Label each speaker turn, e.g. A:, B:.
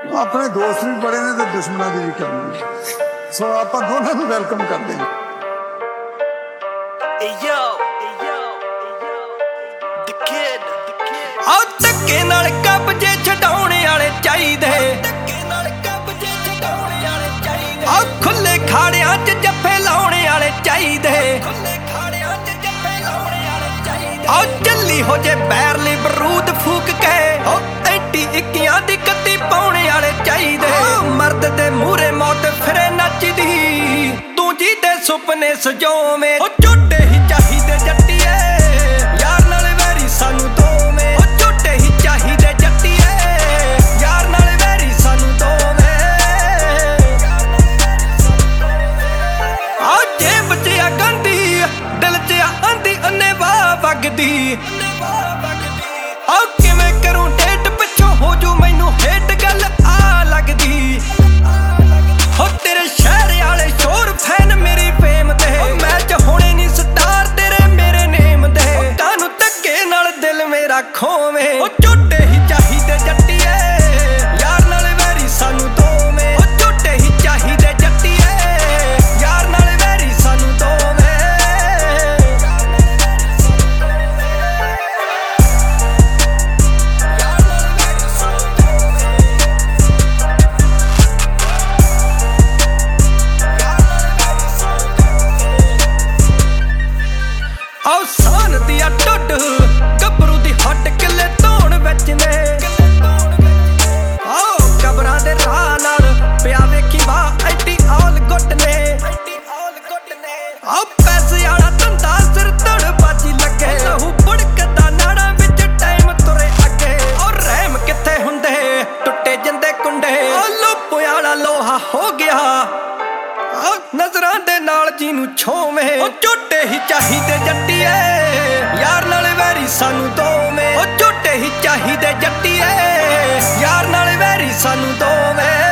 A: अपने दोस्त भी बड़े ने तो दुश्मनों की भी करनी, सो आप दोनों को वेलकम करते हैं।
B: धक्के नाल कब्जे छडाउणे वाले चाहीदे, खुले खाड़ियां च जफे लाउणे वाले चाहीदे, जल्ली हो जे बैरली बरूद फूक के एंटी इक्कियां दी कत्ती पाउणे वाले चाहीदे। मर्द दे मूहरे मौत फिरे नचदी, तू जी दे सुपने सजोवें। झूठे ही चाहीदे जट्टीए, यार नाल वैरी सानू दोवें। झूठे ही चाहीदे जट्टीए, यार नाल वैरी सानू दोवें। जेब च आ गंदी, दिल च आंदी अन्ने वाह वगदी। किवें करूं डेट पिछों हो जू मैनू हेट गल आ लगदी। हो तेरे शहर वाले शोर फैन मेरी फेम दे, मैच होने नी स्टार तेरे मेरे नेम दे। कानू धक्के नाल दिल मेरा खोवे, झूठे ही चाहीदे जट्टीए, यार नाल वैरी सानू दोवें। झूठे ही चाहीदे जट्टीए, यार नाल वैरी सानू दोवें। सान दिया ढुड गबरू दी हट किले धोन विच ने। कबरां दे राह नाल पिया वेखी वाह एडी ऑल गुट ने। पैसे आला धंधा सिर धड़ बाजी लगे, लहू बुड़कदा नाड़ा विच टाइम तुरे अगे। और रहम किथे हुंदे टुटे जिंदे कुंडे, लोपो आला लोहा हो गया नजरां दे नाल जीनू छोवें। झूठे ही चाहीदे जट्टीए, यार नाल वैरी सानू दोवें। झूठे ही चाहीदे जट्टीए, यार नाल वैरी सानू दोवें।